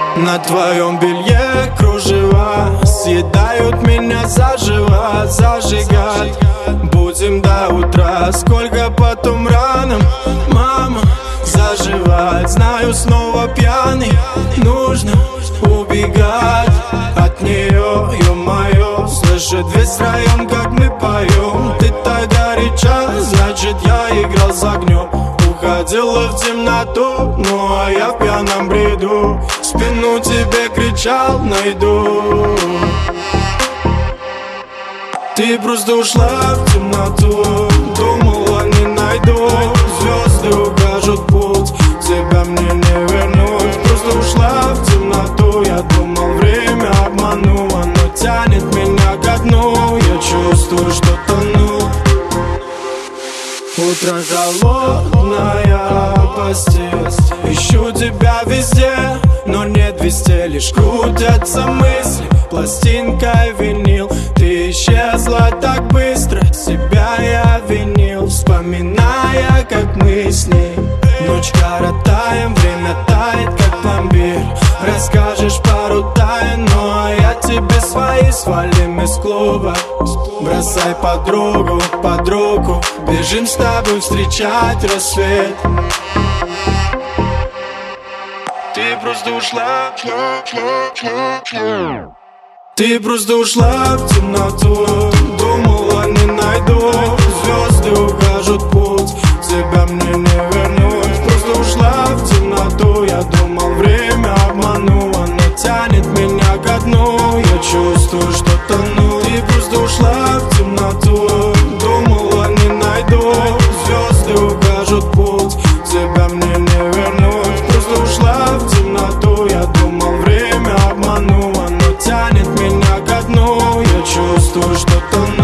На твоем белье кружева съедают меня заживо. Зажигать будем до утра, сколько потом ранам, мама, заживать. Знаю, снова пьяный, нужно убегать от нее, ё-моё. Слышит весь район, как мы поем. Ты так горяча, значит я играл с огнем. Уходила в темноту, ну а я в пьяном бреду спину тебе кричал, найду. Ты просто ушла в темноту, думала не найду. Звезды укажут путь, тебя мне не вернуть. Просто ушла в темноту, я думал время обмануло, но тянет меня ко дну. Я чувствую, что тону. Утро холодная постель, ищу тебя везде, но нет везде, лишь крутятся мысли. Пластинка винил, ты исчезла так быстро, себя я винил, вспоминая, как мы с ней ночь коротаем, время тает, как пломбир. Расскажешь пару тайн, ну а я тебе свои свалим из клуба. Бросай подругу под руку, бежим с тобой встречать рассвет. Ты просто ушла, ты просто ушла в темноту, думала не найду. Звезды укажут путь, тебя мне не вернуть. Просто ушла в темноту, я думал время обмануло, но тянет меня ко дну. Я чувствую, что тону. Ты просто ушла в темноту, думала не найду. Звезды укажут путь, тебя мне не вернуть. Просто ушла в темноту, я думал время обмануло, но тянет меня ко дну. Я чувствую, что тону.